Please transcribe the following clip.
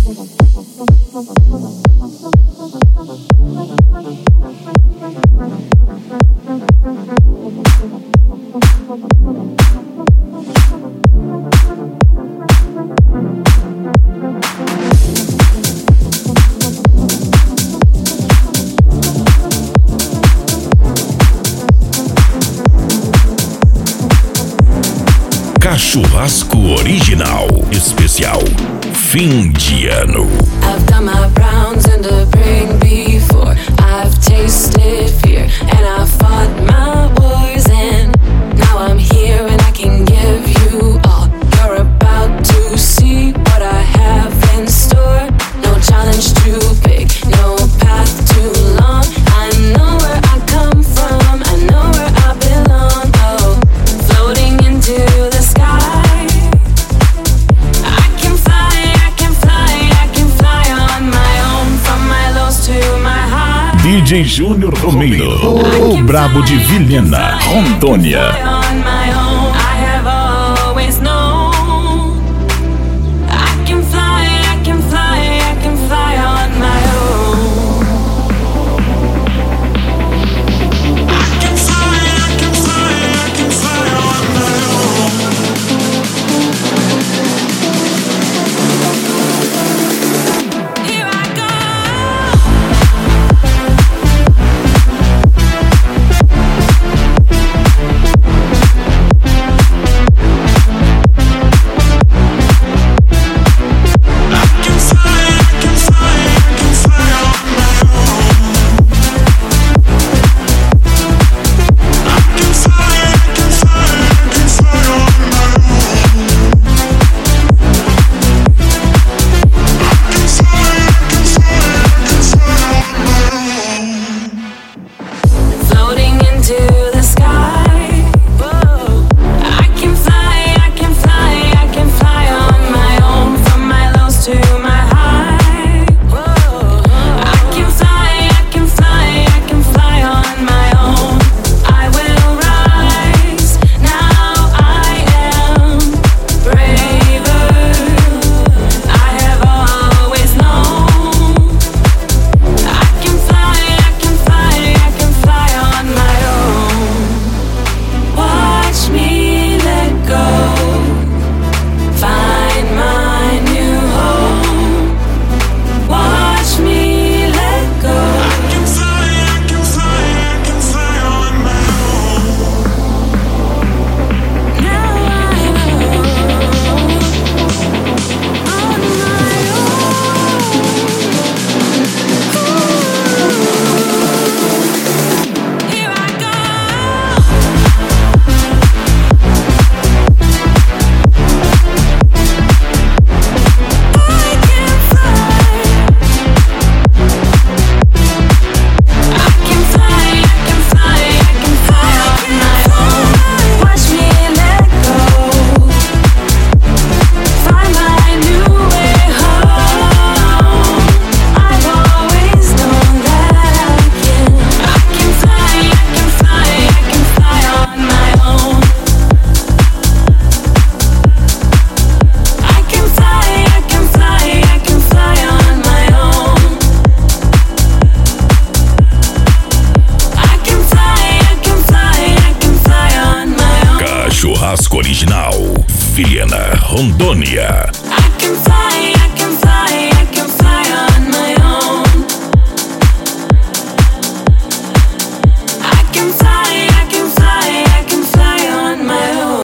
Churrasco original, especial, fim de ano. I've done my rounds in the ring before. I've tasted fear and I fought my wars, and now I'm here and I can give you all. You're about to see what I have in store. No challenge too big, no path too long. I know where I come from, I know where I belong. Oh, floating into the sky. DJ Júnior Romeiro, o brabo de Vilhena, Rondônia. Original, Vilhena, Rondônia.